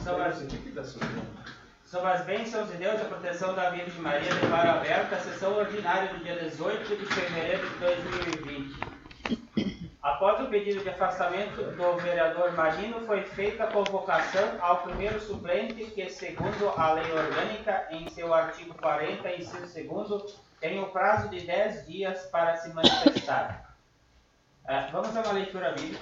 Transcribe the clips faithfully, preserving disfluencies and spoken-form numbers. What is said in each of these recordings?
Sobre as, sobre as bênçãos de Deus e a proteção da Virgem Maria, declaro aberta a sessão ordinária do dia dezoito de fevereiro de dois mil e vinte. Após o pedido de afastamento do vereador Marino, foi feita a convocação ao primeiro suplente, que, segundo a lei orgânica, em seu artigo quarenta, inciso segundo, tem o prazo de dez dias para se manifestar. Uh, vamos a uma leitura bíblica.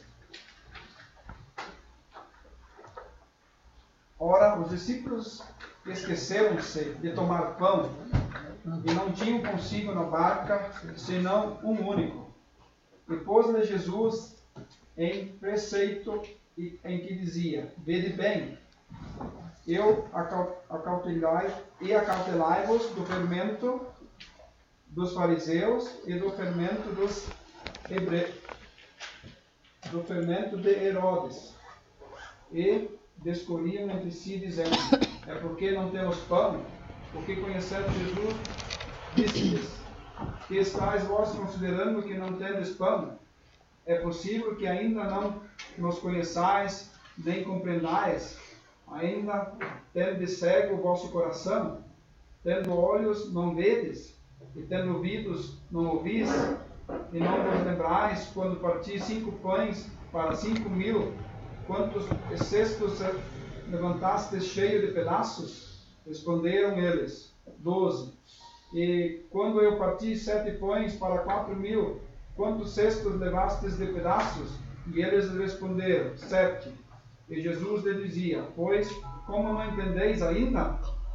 Ora, os discípulos esqueceram-se de tomar pão e não tinham consigo na barca senão um único. E pôs-lhe Jesus em preceito em que dizia: Vede bem, eu acautelai e acautelai-vos do fermento dos fariseus e do fermento dos hebreus, do fermento de Herodes. E discorriam entre si, dizendo: É porque não temos pão? Porque conhecendo Jesus, disse-lhes: Que estáis vós considerando que não tendes pão? É possível que ainda não nos conheçais, nem compreendais? Ainda tendes cego o vosso coração? Tendo olhos, não vedes? E tendo ouvidos, não ouvis? E não vos lembrais, quando parti cinco pães para cinco mil, quantos cestos levantastes cheio de pedaços? Responderam eles: Doze. E quando eu parti sete pães para quatro mil, quantos cestos levastes de pedaços? E eles responderam: Sete. E Jesus lhe dizia: Pois, como não entendeis ainda?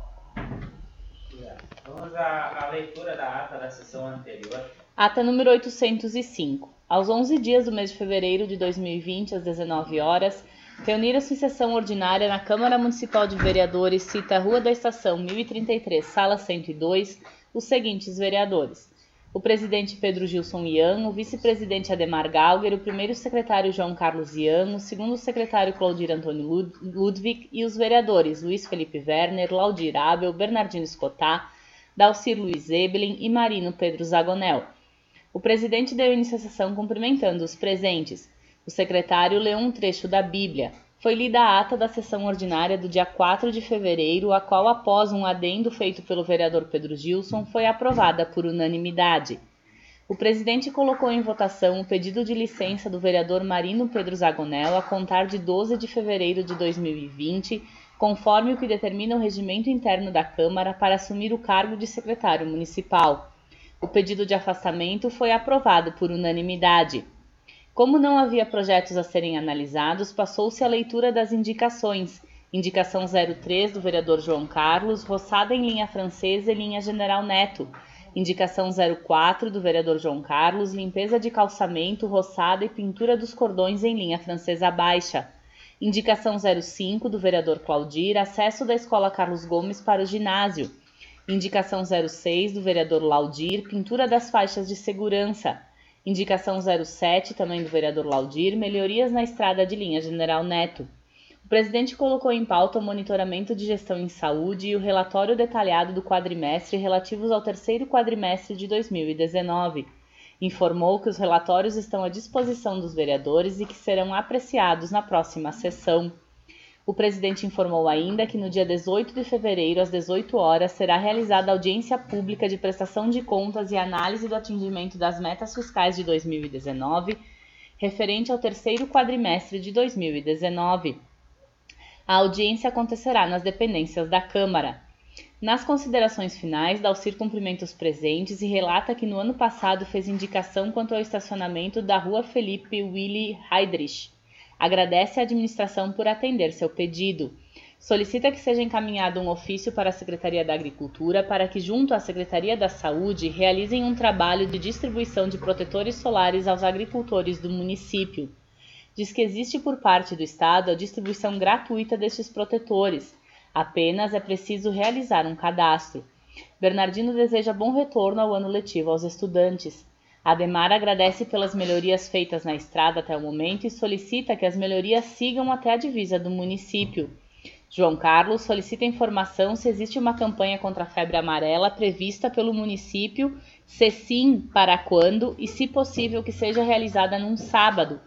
Vamos à, à leitura da ata da sessão anterior. Ata número oitocentos e cinco. Aos onze dias do mês de fevereiro de dois mil e vinte, às dezenove horas, reuniram-se em sessão ordinária na Câmara Municipal de Vereadores, cita Rua da Estação mil e trinta e três, sala cento e dois, os seguintes vereadores: o presidente Pedro Gilson Ian, o vice-presidente Ademar Galger, o primeiro secretário João Carlos Ian, o segundo secretário Claudir Antônio Ludwig e os vereadores Luiz Felipe Werner, Laudir Abel, Bernardino Escotá, Dalcir Luiz Ebelin e Marino Pedro Zagonel. O presidente deu início à sessão cumprimentando os presentes. O secretário leu um trecho da Bíblia. Foi lida a ata da sessão ordinária do dia quatro de fevereiro, a qual, após um adendo feito pelo vereador Pedro Gilson, foi aprovada por unanimidade. O presidente colocou em votação o pedido de licença do vereador Marino Pedro Zagonel a contar de doze de fevereiro de dois mil e vinte, conforme o que determina o regimento interno da Câmara, para assumir o cargo de secretário municipal. O pedido de afastamento foi aprovado por unanimidade. Como não havia projetos a serem analisados, passou-se a leitura das indicações. Indicação zero três do vereador João Carlos, roçada em linha francesa e linha General Neto. Indicação zero quatro do vereador João Carlos, limpeza de calçamento, roçada e pintura dos cordões em linha francesa baixa. Indicação zero cinco do vereador Claudir, acesso da Escola Carlos Gomes para o ginásio. Indicação zero seis do vereador Laudir, pintura das faixas de segurança. Indicação zero sete, também do vereador Laudir, melhorias na estrada de linha General Neto. O presidente colocou em pauta o monitoramento de gestão em saúde e o relatório detalhado do quadrimestre relativos ao terceiro quadrimestre de dois mil e dezenove. Informou que os relatórios estão à disposição dos vereadores e que serão apreciados na próxima sessão. O presidente informou ainda que no dia dezoito de fevereiro, às dezoito horas, será realizada audiência pública de prestação de contas e análise do atingimento das metas fiscais de dois mil e dezenove, referente ao terceiro quadrimestre de dois mil e dezenove. A audiência acontecerá nas dependências da Câmara. Nas considerações finais, Dalcir cumprimenta os presentes e relata que no ano passado fez indicação quanto ao estacionamento da Rua Felipe Willy Heydrich. Agradece à administração por atender seu pedido. Solicita que seja encaminhado um ofício para a Secretaria da Agricultura para que, junto à Secretaria da Saúde, realizem um trabalho de distribuição de protetores solares aos agricultores do município. Diz que existe por parte do Estado a distribuição gratuita destes protetores. Apenas é preciso realizar um cadastro. Bernardino deseja bom retorno ao ano letivo aos estudantes. Ademar agradece pelas melhorias feitas na estrada até o momento e solicita que as melhorias sigam até a divisa do município. João Carlos solicita informação se existe uma campanha contra a febre amarela prevista pelo município, se sim, para quando e, se possível, que seja realizada num sábado.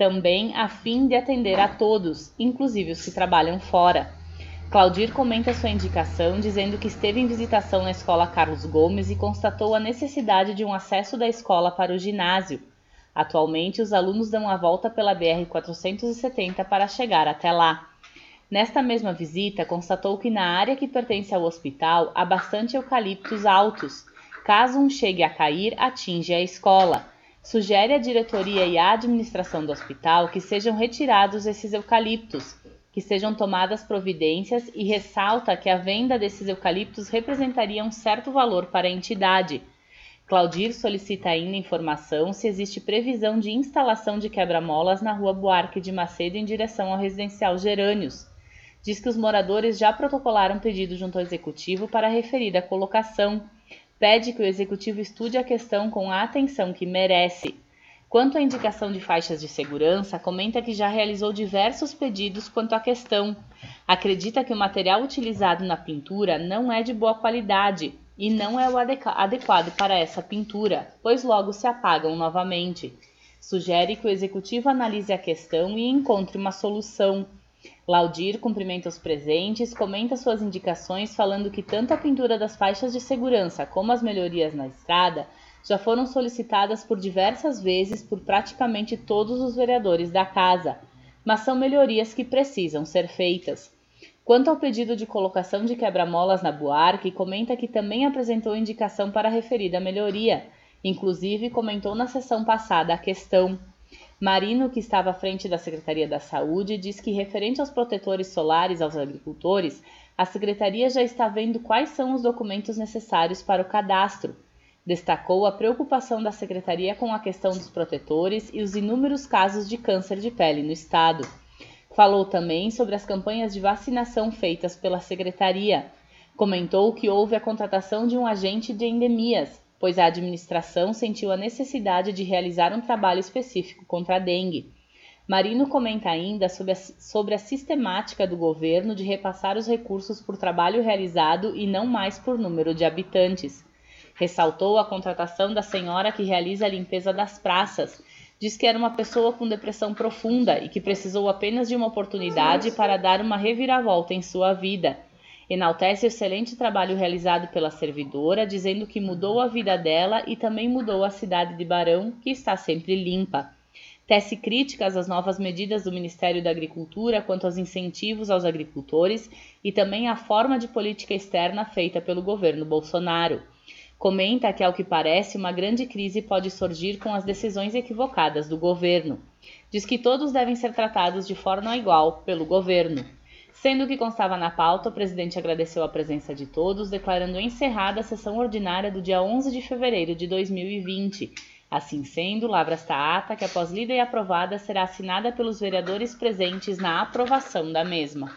também a fim de atender a todos, inclusive os que trabalham fora. Claudir comenta sua indicação dizendo que esteve em visitação na escola Carlos Gomes e constatou a necessidade de um acesso da escola para o ginásio. Atualmente, os alunos dão a volta pela B R quatrocentos e setenta para chegar até lá. Nesta mesma visita, constatou que na área que pertence ao hospital há bastante eucaliptos altos. Caso um chegue a cair, atinge a escola. Sugere à diretoria e à administração do hospital que sejam retirados esses eucaliptos, que sejam tomadas providências e ressalta que a venda desses eucaliptos representaria um certo valor para a entidade. Claudir solicita ainda informação se existe previsão de instalação de quebra-molas na rua Buarque de Macedo em direção ao residencial Gerânios. Diz que os moradores já protocolaram pedido junto ao executivo para a referida colocação. Pede que o executivo estude a questão com a atenção que merece. Quanto à indicação de faixas de segurança, comenta que já realizou diversos pedidos quanto à questão. Acredita que o material utilizado na pintura não é de boa qualidade e não é o adequado para essa pintura, pois logo se apagam novamente. Sugere que o executivo analise a questão e encontre uma solução. Claudir cumprimenta os presentes, comenta suas indicações falando que tanto a pintura das faixas de segurança como as melhorias na estrada já foram solicitadas por diversas vezes por praticamente todos os vereadores da casa, mas são melhorias que precisam ser feitas. Quanto ao pedido de colocação de quebra-molas na Buarque, comenta que também apresentou indicação para a referida melhoria, inclusive comentou na sessão passada a questão. Marino, que estava à frente da Secretaria da Saúde, diz que, referente aos protetores solares aos agricultores, a Secretaria já está vendo quais são os documentos necessários para o cadastro. Destacou a preocupação da Secretaria com a questão dos protetores e os inúmeros casos de câncer de pele no estado. Falou também sobre as campanhas de vacinação feitas pela Secretaria. Comentou que houve a contratação de um agente de endemias, pois a administração sentiu a necessidade de realizar um trabalho específico contra a dengue. Marino comenta ainda sobre a, sobre a sistemática do governo de repassar os recursos por trabalho realizado e não mais por número de habitantes. Ressaltou a contratação da senhora que realiza a limpeza das praças. Diz que era uma pessoa com depressão profunda e que precisou apenas de uma oportunidade para dar uma reviravolta em sua vida. Enaltece o excelente trabalho realizado pela servidora, dizendo que mudou a vida dela e também mudou a cidade de Barão, que está sempre limpa. Tece críticas às novas medidas do Ministério da Agricultura quanto aos incentivos aos agricultores e também à forma de política externa feita pelo governo Bolsonaro. Comenta que, ao que parece, uma grande crise pode surgir com as decisões equivocadas do governo. Diz que todos devem ser tratados de forma igual pelo governo. Sendo que constava na pauta, o presidente agradeceu a presença de todos, declarando encerrada a sessão ordinária do dia onze de fevereiro de dois mil e vinte. Assim sendo, lavra esta ata, que após lida e aprovada, será assinada pelos vereadores presentes na aprovação da mesma.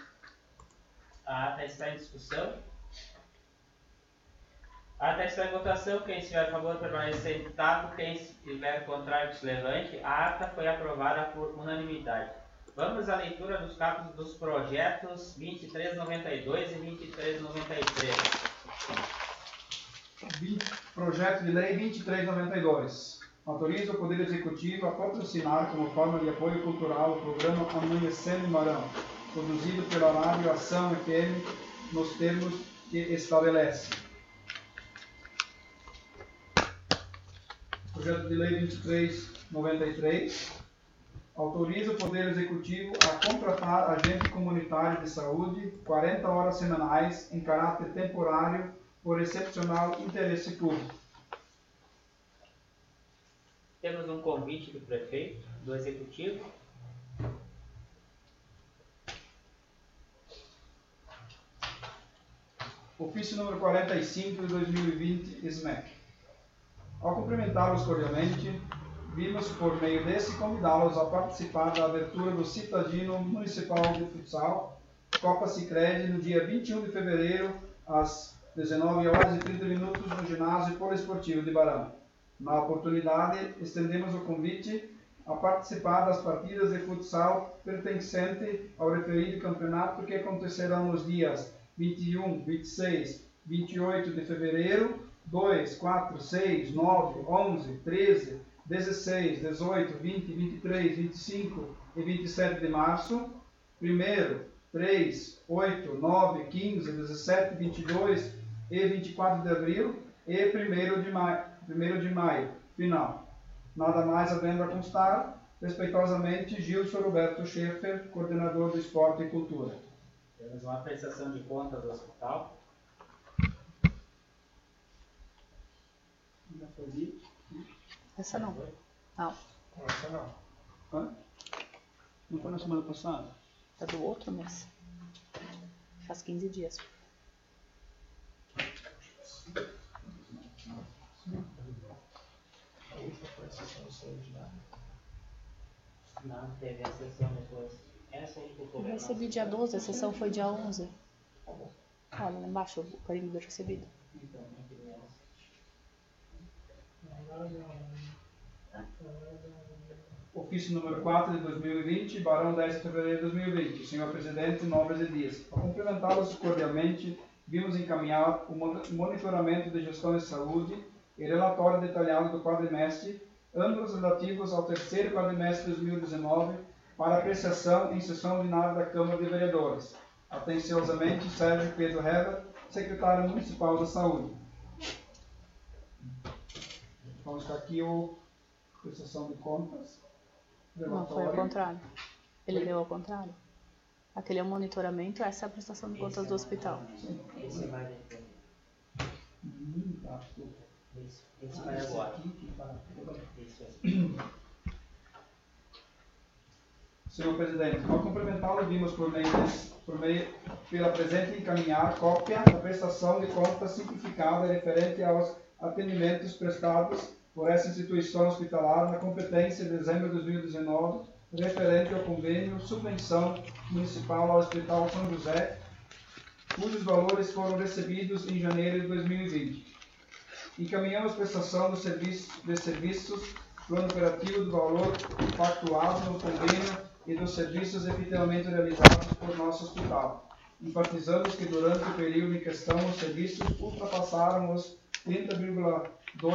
A ata está em discussão. A ata está em votação. Quem estiver a favor, permanecer sentado. Quem estiver contrário, que se levante. A ata foi aprovada por unanimidade. Vamos à leitura dos capítulos dos projetos vinte e três noventa e dois e vinte e três noventa e três. Projeto de Lei vinte e três noventa e dois. Autoriza o Poder Executivo a patrocinar como forma de apoio cultural o programa Amanhecendo em Barão, produzido pela Rádio Ação F M, nos termos que estabelece. Projeto de Lei vinte e três noventa e três. Autoriza o Poder Executivo a contratar agente comunitário de saúde quarenta horas semanais em caráter temporário por excepcional interesse público. Temos um convite do prefeito, do Executivo. Ofício número quarenta e cinco de dois mil e vinte, S M E C. Ao cumprimentá-los cordialmente, vimos por meio desse convidá-los a participar da abertura do Citadino Municipal de Futsal, Copa Sicredi, no dia vinte e um de fevereiro, às dezenove horas e trinta minutos, no ginásio poliesportivo de Barão. Na oportunidade, estendemos o convite a participar das partidas de futsal pertencente ao referido campeonato que acontecerão nos dias vinte e um, vinte e seis, vinte e oito de fevereiro, dois, quatro, seis, nove, onze, treze, dezesseis, dezoito, vinte, vinte e três, vinte e cinco e vinte e sete de março. Primeiro, três, oito, nove, quinze, dezessete, vinte e dois e vinte e quatro de abril. E primeiro de maio, primeiro de maio, final. Nada mais havendo a constar, respeitosamente, Gilson Roberto Schaeffer, coordenador do Esporte e Cultura. Temos uma prestação de contas do hospital. Essa não. Não. Essa não. Hã? Não foi na semana passada? É do outro mês. Faz quinze dias. A última foi a sessão extraordinária. Não, teve a sessão depois. Essa aí que eu tô Eu vendo. recebi dia doze, a sessão foi dia onze. Olha lá embaixo o carimbo do recebido. Então, não queria essa. Ofício número quatro de dois mil e vinte, Barão dez de fevereiro de dois mil e vinte. Senhor Presidente, nobres e dias. Para cumprimentá-los cordialmente, vimos encaminhar o monitoramento de gestão de saúde e relatório detalhado do quadrimestre, ambos relativos ao terceiro quadrimestre de dois mil e dezenove, para apreciação em sessão ordinária da Câmara de Vereadores. Atenciosamente, Sérgio Pedro Heber, Secretário Municipal da Saúde. Então está aqui o prestação de contas. Não, foi ao contrário. Ele leu ao contrário. Aquele é o monitoramento, essa é a prestação de contas do hospital. Esse vai depois. Hum, tá, tudo. Esse, esse vai Ah, esse agora. aqui que tá. Esse é. Senhor Presidente, ao cumprimentá-lo, vimos por meio, por meio pela presente encaminhar cópia da prestação de contas simplificada referente aos atendimentos prestados por essa instituição hospitalar na competência de dezembro de dois mil e dezenove, referente ao convênio subvenção municipal ao Hospital São José, cujos valores foram recebidos em janeiro de dois mil e vinte. Encaminhamos prestação do serviço, de serviços, plano operativo do valor pactuado no convênio e dos serviços efetivamente realizados por nosso hospital. Enfatizamos que durante o período em questão os serviços ultrapassaram os trinta vírgula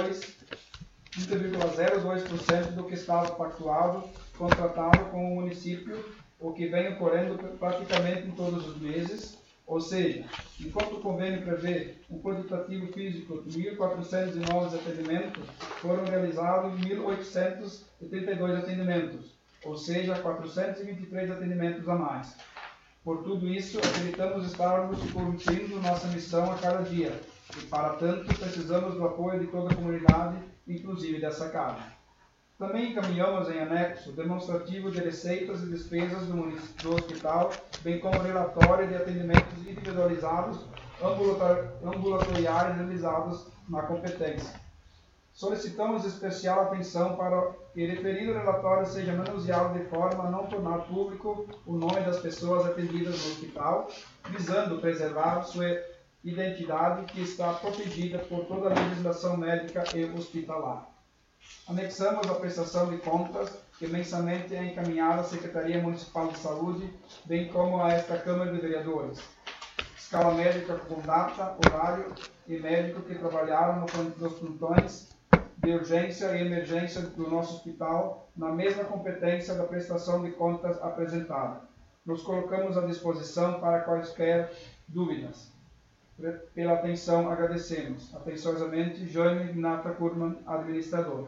zero dois por cento do que estava pactuado, contratado com o município, o que vem ocorrendo praticamente em todos os meses. Ou seja, enquanto o convênio prevê um quantitativo físico de mil quatrocentos e nove atendimentos, foram realizados mil oitocentos e trinta e dois atendimentos, ou seja, quatrocentos e vinte e três atendimentos a mais. Por tudo isso, acreditamos estarmos cumprindo nossa missão a cada dia, e para tanto precisamos do apoio de toda a comunidade, inclusive dessa casa. Também encaminhamos em anexo demonstrativo de receitas e despesas do, do hospital, bem como relatório de atendimentos individualizados ambulatoriais realizados na competência. Solicitamos especial atenção para que referido relatório seja manuseado de forma a não tornar público o nome das pessoas atendidas no hospital, visando preservar sua identidade que está protegida por toda a legislação médica e hospitalar. Anexamos a prestação de contas que mensalmente é encaminhada à Secretaria Municipal de Saúde, bem como a esta Câmara de Vereadores. Escala médica com data, horário e médico que trabalharam nos plantões de urgência e emergência do nosso hospital, na mesma competência da prestação de contas apresentada. Nos colocamos à disposição para quaisquer dúvidas. Pela atenção, agradecemos. Atenciosamente, Jane Nata Kurman, administrador.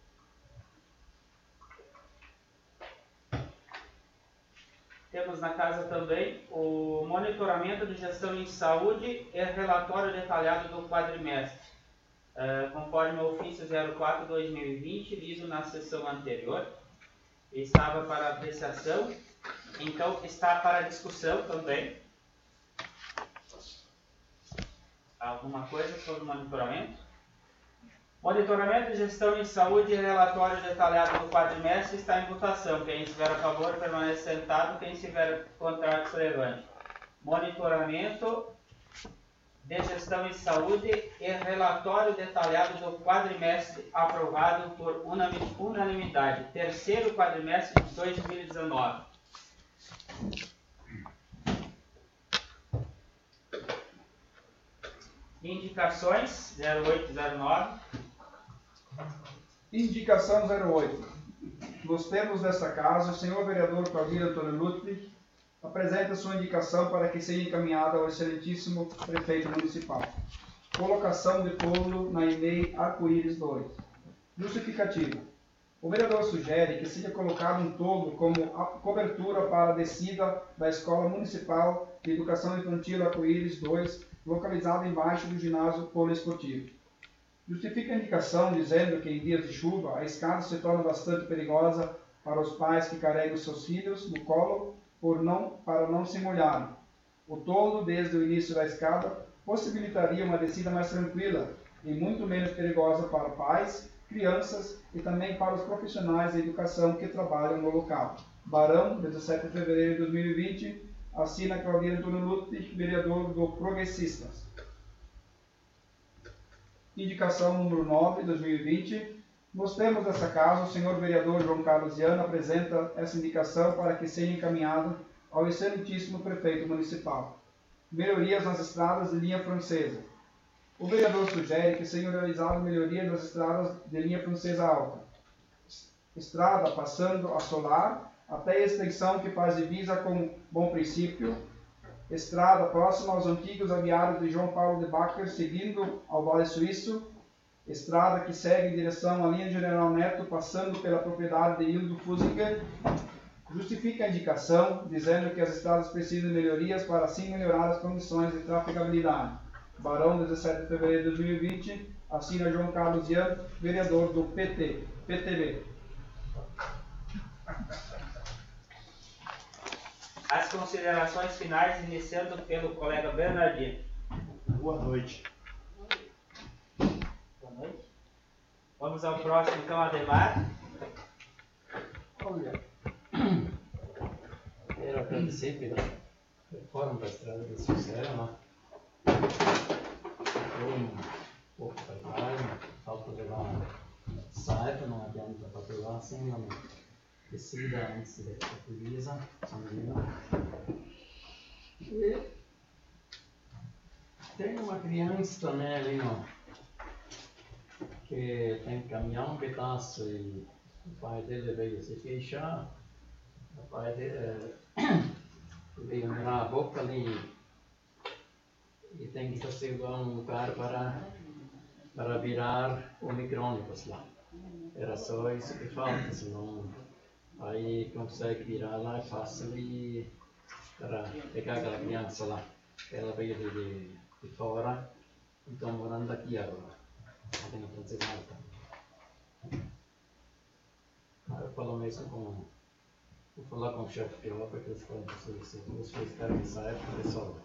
Temos na casa também o monitoramento de gestão em saúde e relatório detalhado do quadrimestre. Uh, conforme o ofício zero quatro barra dois mil e vinte, lido na sessão anterior, estava para apreciação, então está para discussão também. Alguma coisa sobre o monitoramento? Monitoramento de gestão em saúde e relatório detalhado do quadrimestre está em votação. Quem estiver a favor, permanece sentado. Quem estiver contrário, se levante. Monitoramento de gestão em saúde e relatório detalhado do quadrimestre aprovado por unanimidade. Terceiro quadrimestre de dois mil e dezenove. Indicações zero oito zero nove. Indicação zero oito. Nos termos desta casa, o senhor vereador Claudio Antônio Ludwig apresenta sua indicação para que seja encaminhada ao excelentíssimo prefeito municipal. Colocação de toldo na E M E I Arco-Íris dois. Justificativa. O vereador sugere que seja colocado um toldo como a cobertura para a descida da Escola Municipal de Educação Infantil Arco-Íris dois, localizada embaixo do ginásio poliesportivo. Justifica a indicação dizendo que em dias de chuva a escada se torna bastante perigosa para os pais que carregam seus filhos no colo por não, para não se molharem. O toldo, desde o início da escada, possibilitaria uma descida mais tranquila e muito menos perigosa para pais, crianças e também para os profissionais da educação que trabalham no local. Barão, dezessete de fevereiro de dois mil e vinte, assina Claudio Antônio Ludwig, vereador do Progressistas. Indicação número nove, dois mil e vinte. Nos termos dessa casa, o senhor vereador João Carlos Viana apresenta essa indicação para que seja encaminhado ao excelentíssimo prefeito municipal. Melhorias nas estradas de linha francesa. O vereador sugere que sejam realizadas melhorias nas estradas de linha francesa alta. Estrada passando a Solar até a extensão que faz divisa com Bom Princípio. Estrada próxima aos antigos aviários de João Paulo de Bacher, seguindo ao Vale Suíço. Estrada que segue em direção à linha General Neto, passando pela propriedade de Hildo Fusinger. Justifica a indicação, dizendo que as estradas precisam de melhorias para assim melhorar as condições de trafegabilidade. Barão, dezessete de fevereiro de dois mil e vinte, assina João Carlos Ian, vereador do P T, P T B. As considerações finais, iniciando pelo colega Bernardino. Boa noite. Boa noite. Vamos ao próximo, então, Ademar. Olha, quero agradecer pela reforma da estrada da Sucera, né? Foi um pouco para trás, falta levar uma saiba, não adianta patrulhar sem uma descida antes da polícia, se não me engano. E tem uma criança também ali, não, que tem que caminhar um pedaço e o pai dele veio se queixar. O pai dele veio mirar a boca ali e tem que fazer um lugar para, para virar o micro-ônibus lá. Era só isso que falta, senão aí consegue virar lá, é fácil e para pegar aquela criança lá. Ela veio de, de, de fora, então morando aqui agora. Não tem que fazer nada. Eu falo mesmo com. Vou falar com o chefe de obra que eles podem fazer isso. Os dois caras que saem, resolve.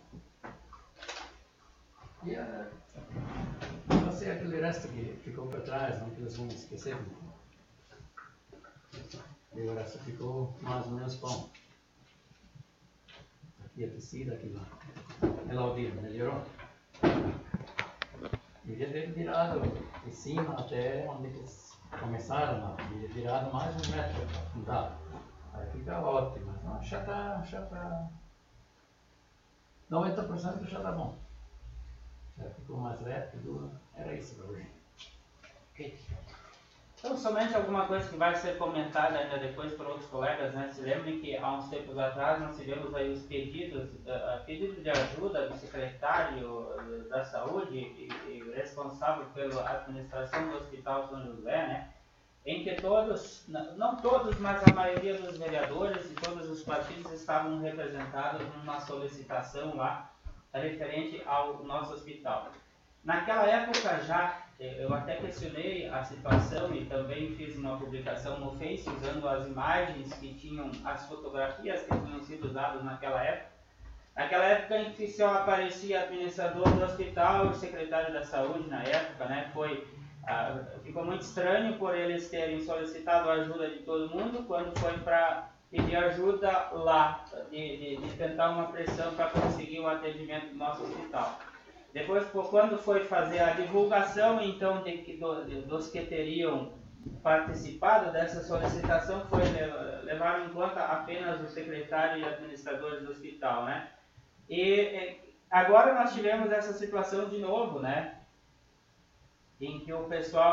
E a. Não sei aquele resto que ficou para trás, não que eles vão esquecer. E o resto ficou mais ou menos bom. Aqui a descida, aqui lá. Ela ouviu, melhorou. Devia ter virado de cima até onde eles começaram lá. Devia ter virado mais um metro para afundar. Aí fica ótimo. Não, já está. Já tá... noventa por cento já está bom. Já ficou mais reto, tudo. Era isso para hoje. Ok. Então, somente alguma coisa que vai ser comentada ainda depois por outros colegas, né? Se lembrem que há uns tempos atrás nós tivemos aí os pedidos, uh, pedido de ajuda do secretário da Saúde e, e responsável pela administração do Hospital São José, né? Em que todos, não todos, mas a maioria dos vereadores e todos os partidos estavam representados numa solicitação lá referente ao nosso hospital. Naquela época já, eu até questionei a situação e também fiz uma publicação no Face usando as imagens que tinham, as fotografias que tinham sido usadas naquela época. Naquela época em que só aparecia administrador do hospital e o secretário da saúde na época, né, foi, ah, ficou muito estranho por eles terem solicitado a ajuda de todo mundo quando foi para pedir ajuda lá, de, de, de tentar uma pressão para conseguir o atendimento do nosso hospital. Depois, quando foi fazer a divulgação, então, de, de, de, dos que teriam participado dessa solicitação, foi levar em conta apenas o secretário e administradores do hospital, né? E agora nós tivemos essa situação de novo, né? Em que o pessoal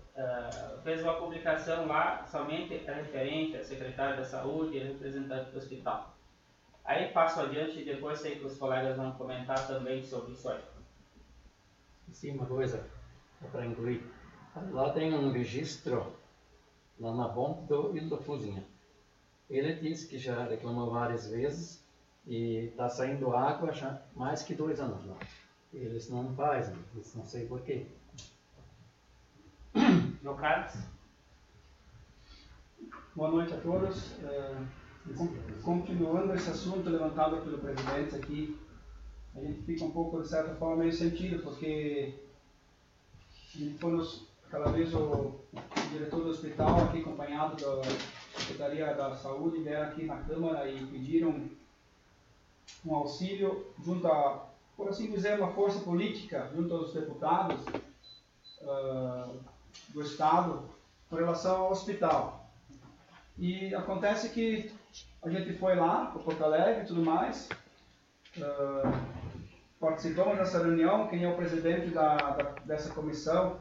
uh, fez uma publicação lá, somente referente a secretário da saúde e representante do hospital. Aí passo adiante e depois sei que os colegas vão comentar também sobre isso aí. Sim, uma coisa para incluir. Lá tem um registro, lá na ponte do Ilha da Fuzinha. Ele disse que já reclamou várias vezes e está saindo água já mais que dois anos lá. Eles não fazem, eles não sei porquê. No Carlos? Boa noite a todos. É, continuando esse assunto levantado pelo presidente aqui, a gente fica um pouco, de certa forma, meio sentido, porque a gente foi nos, cada vez o diretor do hospital, aqui acompanhado da Secretaria da Saúde, vieram aqui na Câmara e pediram um auxílio junto a, por assim dizer, uma força política, junto aos deputados uh, do Estado, com relação ao hospital. E acontece que a gente foi lá para Porto Alegre e tudo mais, uh, participamos dessa reunião. Quem é o presidente da, da, dessa comissão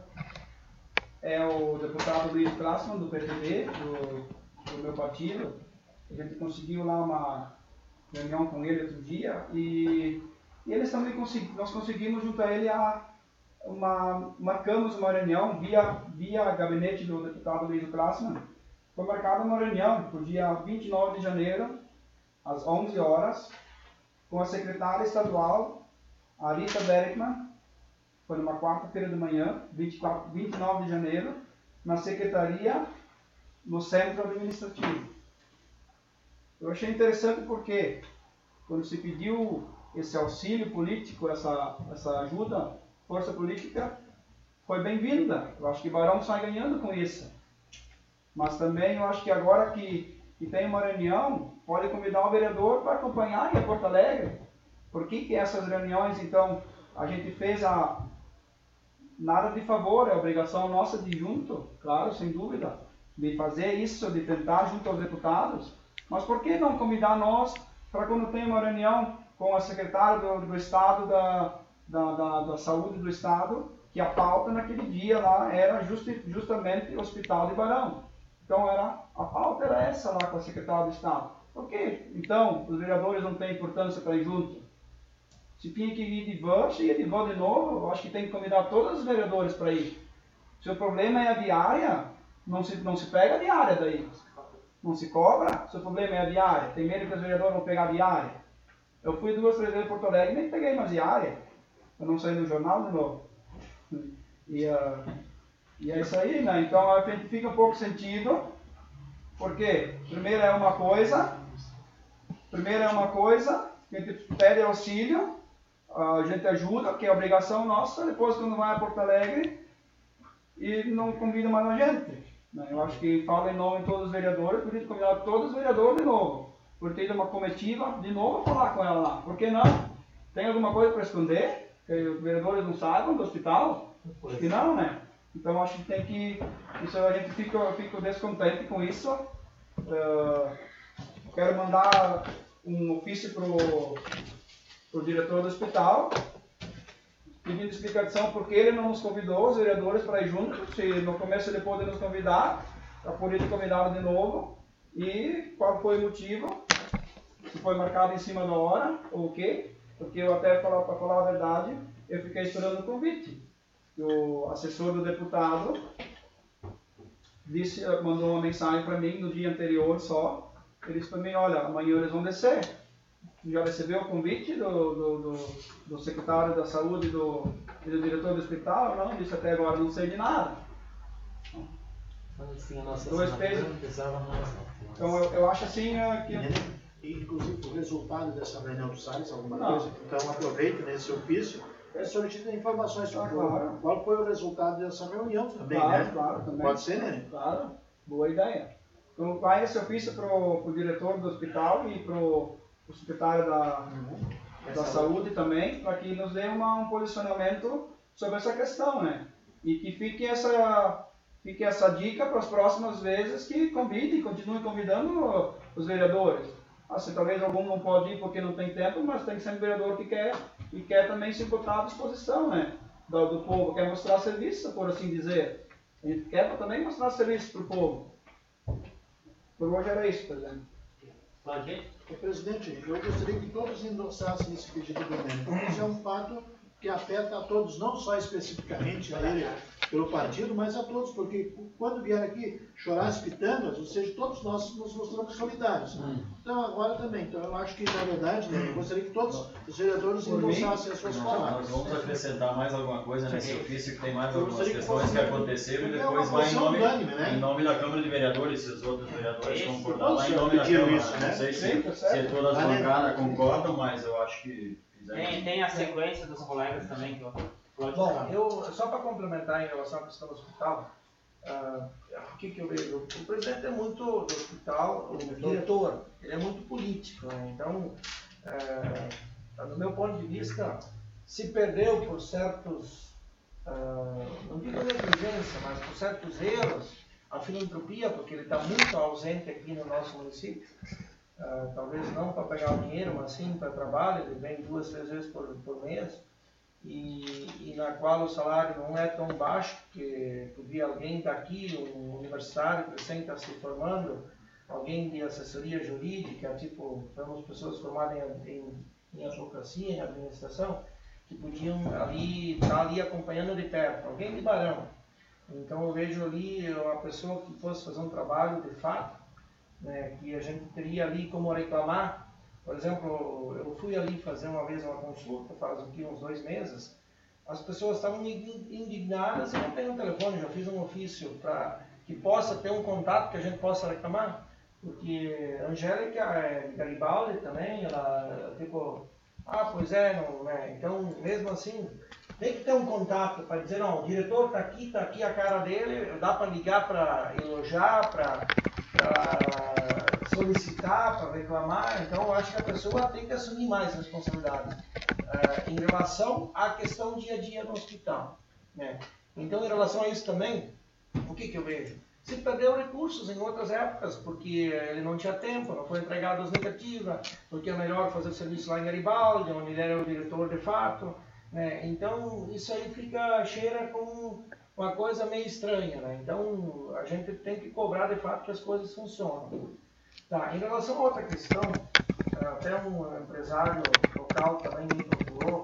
é o deputado Luiz Klassmann, do P T B, do, do meu partido. A gente conseguiu lá uma reunião com ele outro dia e, e eles também consegui, nós conseguimos junto a ele a, uma, marcamos uma reunião via, via gabinete do deputado Luiz Klassmann. Foi marcada uma reunião para o dia vinte e nove de janeiro, às onze horas, com a secretária estadual, a Rita Bergman. Foi numa quarta-feira de manhã, vinte e quatro, vinte e nove de janeiro, na secretaria, no centro administrativo. Eu achei interessante porque, quando se pediu esse auxílio político, essa, essa ajuda, força política, foi bem-vinda. Eu acho que Barão sai ganhando com isso. Mas também eu acho que agora que, que tem uma reunião, pode convidar o vereador para acompanhar em Porto Alegre. Por que que essas reuniões, então, a gente fez a... Nada de favor, é obrigação nossa de ir junto, claro, sem dúvida, de fazer isso, de tentar junto aos deputados. Mas por que não convidar nós para quando tem uma reunião com a secretária do, do Estado, da, da, da, da Saúde do Estado, que a pauta naquele dia lá era justi, justamente o Hospital de Barão. Então era, a pauta era essa lá com a secretária do Estado. Por quê? Então, os vereadores não têm importância para ir junto? Se tinha que ir de van, se ia de van de novo, eu acho que tem que convidar todos os vereadores para ir. Se o problema é a diária, não se, não se pega a diária daí. Não se cobra, se o problema é a diária. Tem medo que os vereadores vão pegar a diária. Eu fui duas, três vezes em Porto Alegre e nem peguei mais diária. Eu não saí no jornal de novo. E, uh, e é isso aí, né? Então a gente fica um pouco sentido, porque primeiro é uma coisa, primeiro é uma coisa, a gente pede auxílio, a gente ajuda, que é obrigação nossa, depois quando vai a Porto Alegre e não convida mais a gente. Eu acho que falo em nome de todos os vereadores, podia convidar todos os vereadores de novo, por ter ido uma comitiva, de novo falar com ela lá. Por que não? Tem alguma coisa para esconder? Que os vereadores não saibam do hospital? Acho que não, né? Então acho que tem que... Isso, a gente fica, fica descontente com isso. Uh, quero mandar um ofício para o diretor do hospital, pedindo explicação porque ele não nos convidou, os vereadores, para ir juntos. Se no começo ele pôde nos convidar, a política convidá-lo de novo, e qual foi o motivo, se foi marcado em cima da hora, ou o quê, porque eu até, para falar a verdade, eu fiquei esperando o convite. O assessor do deputado disse, mandou uma mensagem para mim no dia anterior só, ele disse para mim, olha, amanhã eles vão descer. Já recebeu o convite do, do, do, do secretário da saúde e do, e do diretor do hospital? Não, disse até agora, não sei de nada. Assim, a nossa Dois pesos. Então eu, eu acho assim uh, que... E, inclusive, o resultado dessa reunião do Salles, alguma Não. coisa? Então aproveito nesse ofício, é solicita informações sobre Ah, claro. qual foi o resultado dessa reunião também, Claro, né? claro, também. Pode ser, né? Claro, boa ideia. Então vai esse ofício para o diretor do hospital e para o secretário da, da saúde também, para que nos dê uma, um posicionamento sobre essa questão, né? E que fique essa, fique essa dica para as próximas vezes, que convide, continue convidando os vereadores. Assim, talvez algum não pode ir porque não tem tempo, mas tem sempre vereador que quer e quer também se botar à disposição, né? Do, do povo, quer mostrar serviço, por assim dizer. A gente quer também mostrar serviço para o povo. Por hoje era isso, presidente. Pode ir? Presidente, eu gostaria que todos endossassem esse pedido do Domênico. Isso é um fato que afeta a todos, não só especificamente a ele pelo partido, mas a todos, porque quando vier aqui chorar as pitangas, ou seja, todos nós nos mostramos solidários. Hum. Então agora também, então eu acho que na verdade, né, eu gostaria que todos os vereadores endossassem as suas palavras. Nós vamos acrescentar mais alguma coisa nesse ofício, que tem mais Eu algumas gostaria que questões fosse- que aconteceram e é depois uma vai em moção nome, unânime, né? em nome da Câmara de Vereadores, se os outros vereadores Isso, concordar, todos vai em já nome da pediram Câmara. isso, Não né? sei Sim, tá se, certo. se todas as Ah, né? bancadas concordam, mas eu acho que Tem, fizemos. tem a sequência dos colegas também que eu pode Bom, falar. eu, só para complementar em relação à questão do hospital, ah, o que, que eu vejo? O presidente é muito do hospital, o diretor, ele é muito político, né? Então, ah, no meu ponto de vista, se perdeu por certos, ah, não digo negligência, mas por certos erros, a filantropia, porque ele está muito ausente aqui no nosso município. Uh, talvez não para pegar o dinheiro, mas sim para trabalho, ele vem duas, três vezes por, por mês, e, e na qual o salário não é tão baixo, porque tu vê alguém daqui, um universitário que recém está se formando, alguém de assessoria jurídica, tipo, temos pessoas formadas em, em, em advocacia, em administração, que podiam ali estar ali acompanhando de perto, alguém de Barão. Então eu vejo ali uma pessoa que fosse fazer um trabalho de fato, né, que a gente teria ali como reclamar. Por exemplo, eu fui ali fazer uma vez uma consulta, faz aqui uns dois meses, as pessoas estavam indignadas e não tem um telefone, já fiz um ofício para que possa ter um contato que a gente possa reclamar, porque a Angélica é Garibaldi também, ela tipo, ah, pois é, não, né? Então mesmo assim, tem que ter um contato para dizer, não, o diretor está aqui, está aqui a cara dele, dá para ligar para elogiar, para solicitar, para reclamar. Então eu acho que a pessoa tem que assumir mais responsabilidade uh, em relação à questão dia a dia no hospital, né? Então em relação a isso também, o que, que eu vejo? Se perdeu recursos em outras épocas, porque ele não tinha tempo, não foi entregado as negativas, porque é melhor fazer o serviço lá em Garibaldi, onde ele era o diretor de fato, né? Então isso aí fica, cheira como uma coisa meio estranha, né? Então a gente tem que cobrar de fato que as coisas funcionam. Tá, em relação a outra questão, até um empresário local também me procurou,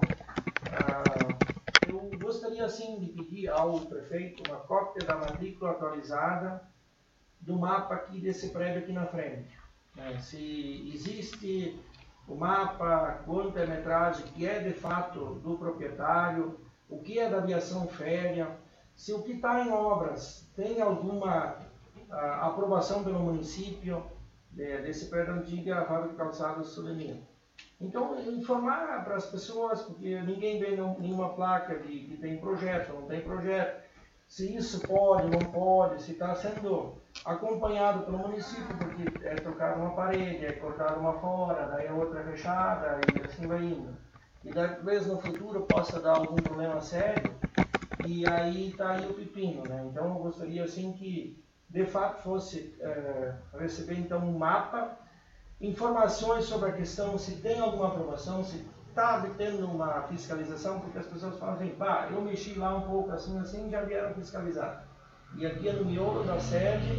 eu gostaria assim de pedir ao prefeito uma cópia da matrícula atualizada do mapa aqui desse prédio aqui na frente, né? Se existe o mapa, quanto é metragem, que é de fato do proprietário, o que é da aviação férrea, se o que está em obras tem alguma a, aprovação pelo município de, desse prédio antigo, a fábrica de calçados Souvenir. Então, informar para as pessoas, porque ninguém vê nenhuma placa de que tem projeto, não tem projeto, se isso pode, não pode, se está sendo acompanhado pelo município, porque é trocar uma parede, é cortar uma fora, daí a outra é fechada, e assim vai indo. E talvez no futuro possa dar algum problema sério, e aí está aí o pepino, né? Então eu gostaria assim que de fato fosse é, receber então um mapa, informações sobre a questão, se tem alguma aprovação, se está tendo uma fiscalização, porque as pessoas falam assim, pá, eu mexi lá um pouco assim, assim, já vieram fiscalizar. E aqui é no miolo da sede,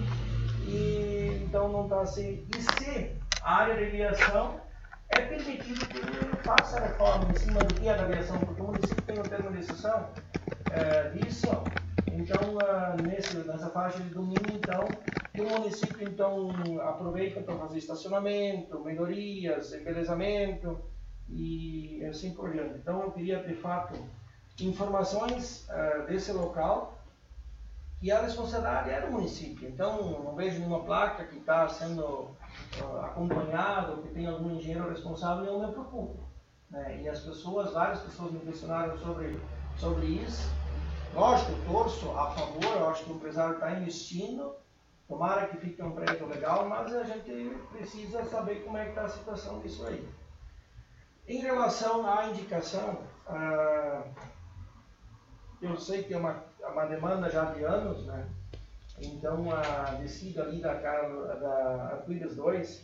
e então não está assim. E se a área de aviação é permitido que ele faça a reforma em cima do que é da aviação, porque o município tem um termo de decisão é, disso. Então, uh, nesse, nessa faixa de domínio, então, que o município então aproveita para fazer estacionamento, melhorias, embelezamento e assim por diante. Então, eu queria, de fato, informações uh, desse local, que a responsabilidade é do município. Então, não vejo nenhuma placa que está sendo uh, acompanhada, ou que tem algum engenheiro responsável, e eu me preocupo, né? E as pessoas, várias pessoas me questionaram sobre, sobre isso. Lógico, eu torço a favor, eu acho que o empresário está investindo, tomara que fique um prédio legal, mas a gente precisa saber como é que está a situação disso aí. Em relação à indicação, uh, eu sei que é uma, uma demanda já de anos, né? Então a descida ali da, da Arco-Íris dois,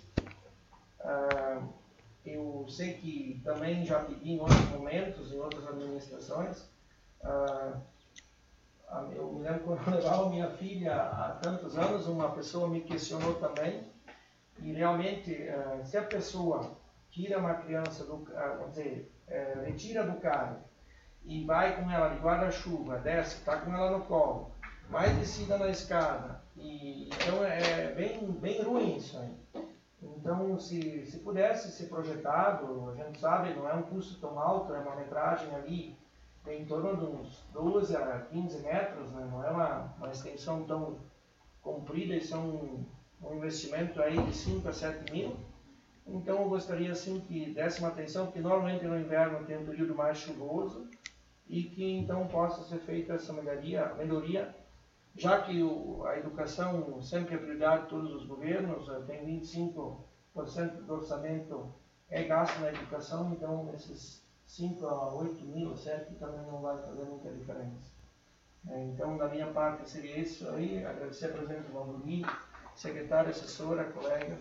uh, eu sei que também já pedi em outros momentos, em outras administrações, uh, eu me lembro quando eu levava minha filha há tantos anos, uma pessoa me questionou também, e realmente, se a pessoa tira uma criança, do, vamos dizer, retira do carro e vai com ela de guarda-chuva, desce, está com ela no colo, mais descida na escada, e, então é bem, bem ruim isso aí. Então, se, se pudesse ser projetado, a gente sabe, não é um custo tão alto, é uma metragem ali em torno de uns doze a quinze metros, né? Não é uma, uma extensão tão comprida, isso é um, um investimento aí de cinco a sete mil. Então eu gostaria assim que desse uma atenção, porque normalmente no inverno tem um período mais chuvoso, e que então possa ser feita essa melhoria, melhoria já que o, a educação sempre é prioridade de todos os governos, tem vinte e cinco por cento do orçamento é gasto na educação, então esses cinco a oito mil, sete também não vai fazer muita diferença. É, então, da minha parte, seria isso aí. Agradecer a presença do Valdomiro, secretária, assessora, colegas.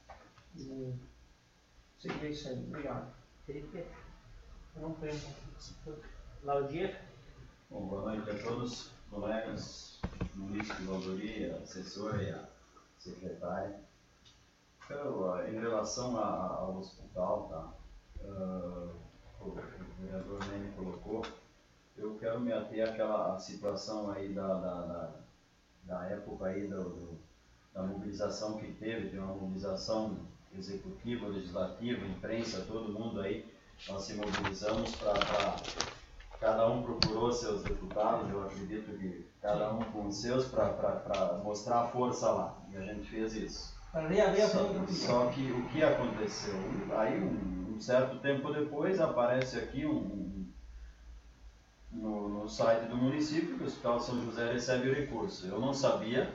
E seria isso aí. Obrigado. Felipe, não tenho. Laudir? Bom, boa noite a todos, colegas, ministro Valdomiro, a assessora e a secretária. Então, em relação a, ao hospital, tá? Uh, o vereador Nene colocou, eu quero me ater àquela situação aí da, da, da, da época aí do, do, da mobilização que teve, de uma mobilização executiva, legislativa, imprensa, todo mundo aí, nós se mobilizamos para, cada um procurou seus deputados, eu acredito que cada um com os seus, para mostrar a força lá, e a gente fez isso. Só, só que o que aconteceu? Aí um, um certo tempo depois aparece aqui um, um, no, no site do município que o Hospital São José recebe o recurso. Eu não sabia,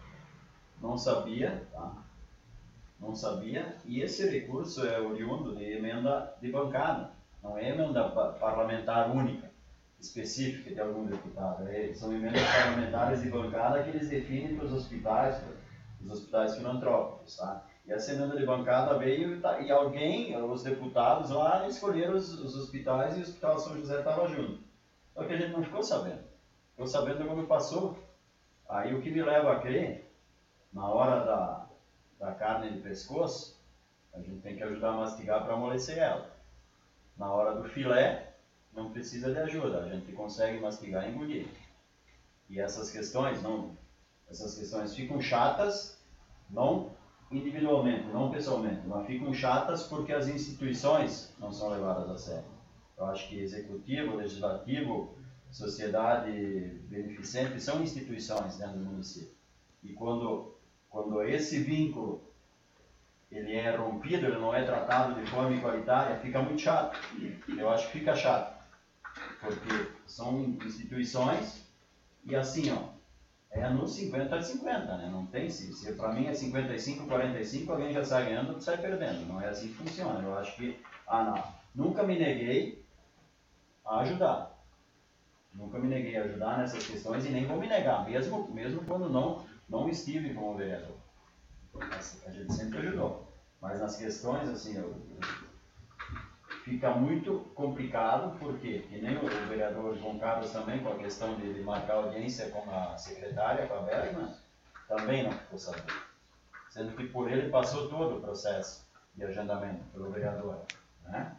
não sabia, tá? Não sabia, e esse recurso é oriundo de emenda de bancada, não é emenda parlamentar única, específica de algum deputado, é, são emendas parlamentares de bancada que eles definem para os hospitais, os hospitais filantrópicos, tá? E essa emenda de bancada veio e alguém, os deputados lá, escolheram os, os hospitais e o Hospital São José estava junto. Só que a gente não ficou sabendo. Ficou sabendo quando passou. Aí o que me leva a crer, na hora da, da carne de pescoço, a gente tem que ajudar a mastigar para amolecer ela. Na hora do filé, não precisa de ajuda, a gente consegue mastigar e engolir. E essas questões não... Essas questões ficam chatas, não individualmente, não pessoalmente, mas ficam chatas porque as instituições não são levadas a sério. Eu acho que executivo, legislativo, sociedade beneficente são instituições dentro do município. E quando, quando esse vínculo ele é rompido, ele não é tratado de forma igualitária, fica muito chato. Eu acho que fica chato, porque são instituições e assim, ó, é no cinquenta a cinquenta, né? Não tem, se, se para mim é cinquenta e cinco a quarenta e cinco, alguém já sai ganhando, sai perdendo. Não é assim que funciona. Eu acho que, ah não, nunca me neguei a ajudar. Nunca me neguei a ajudar nessas questões e nem vou me negar, mesmo, mesmo quando não, não estive como vereador. A gente sempre ajudou. Mas nas questões, assim, eu, eu, fica muito complicado, porque, que nem o, o vereador João Carlos também, com a questão de, de marcar audiência com a secretária, com a Bergman, também não ficou sabendo. Sendo que por ele passou todo o processo de agendamento, pelo vereador. Né?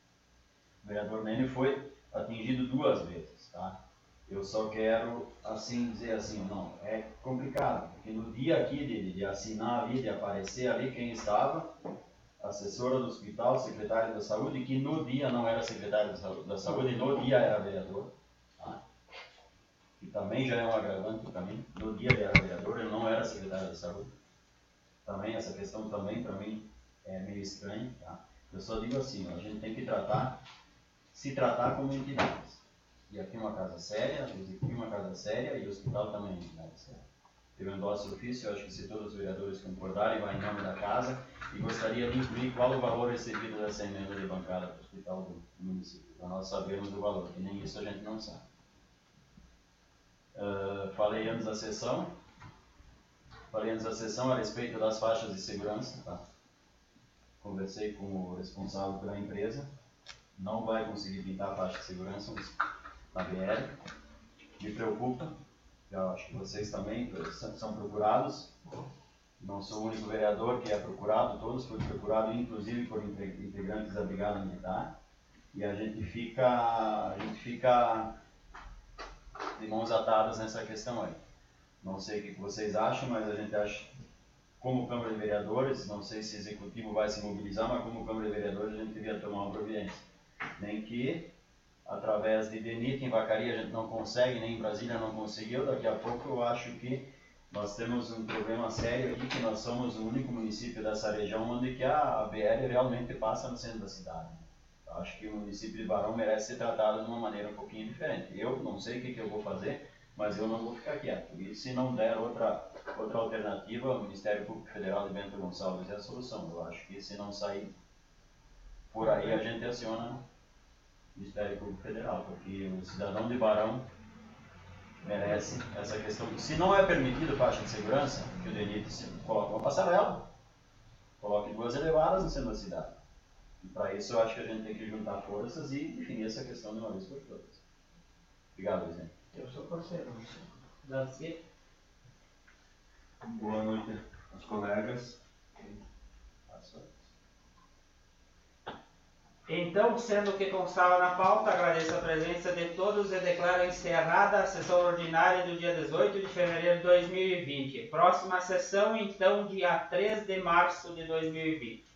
O vereador Nene foi atingido duas vezes, tá? Eu só quero, assim, dizer assim, não, é complicado, porque no dia aqui de, de assinar ali, de aparecer ali quem estava, assessora do hospital, secretária da saúde, que no dia não era secretária da saúde, no dia era vereador, tá? Que também já é um agravante para mim, no dia ele era vereador, ele não era secretário da saúde. Também, essa questão também, para mim, é meio estranha, tá? Eu só digo assim, ó, a gente tem que tratar, se tratar como entidades. E aqui uma casa séria, aqui uma casa séria e o hospital também é uma entidade séria. Teve um endosso de ofício, eu acho que se todos os vereadores concordarem, vai em nome da casa, e gostaria de incluir qual o valor recebido dessa emenda de bancada para o hospital do município, para nós sabermos o valor, que nem isso a gente não sabe. Uh, falei antes da sessão, falei antes da sessão a respeito das faixas de segurança, tá? Conversei com o responsável pela empresa, não vai conseguir pintar a faixa de segurança na B R, me preocupa. Eu acho que vocês também são procurados. Não sou o único vereador que é procurado, todos foram procurados, inclusive por integrantes da Brigada Militar. E a gente fica, a gente fica de mãos atadas nessa questão aí. Não sei o que vocês acham, mas a gente acha, como Câmara de Vereadores, não sei se o Executivo vai se mobilizar, mas como Câmara de Vereadores a gente devia tomar uma providência. Nem que, através de DENIT, em Vacaria a gente não consegue, nem em Brasília não conseguiu, daqui a pouco eu acho que nós temos um problema sério aqui, que nós somos o único município dessa região onde que a B R realmente passa no centro da cidade. Eu acho que o município de Barão merece ser tratado de uma maneira um pouquinho diferente. Eu não sei o que, que eu vou fazer, mas eu não vou ficar quieto. E se não der outra, outra alternativa, o Ministério Público Federal de Bento Gonçalves é a solução. Eu acho que se não sair por aí, a gente aciona o Ministério Público Federal, porque o cidadão de Barão merece essa questão. Se não é permitido faixa de segurança, que o DENIT coloque uma passarela, coloque duas elevadas no centro da cidade. E para isso eu acho que a gente tem que juntar forças e definir essa questão de uma vez por todas. Obrigado, Luizinho. Eu sou parceiro. Davi. Boa noite aos colegas. Então, sendo que constava na pauta, agradeço a presença de todos e declaro encerrada a sessão ordinária do dia dezoito de fevereiro de dois mil e vinte. Próxima sessão, então, dia três de março de dois mil e vinte.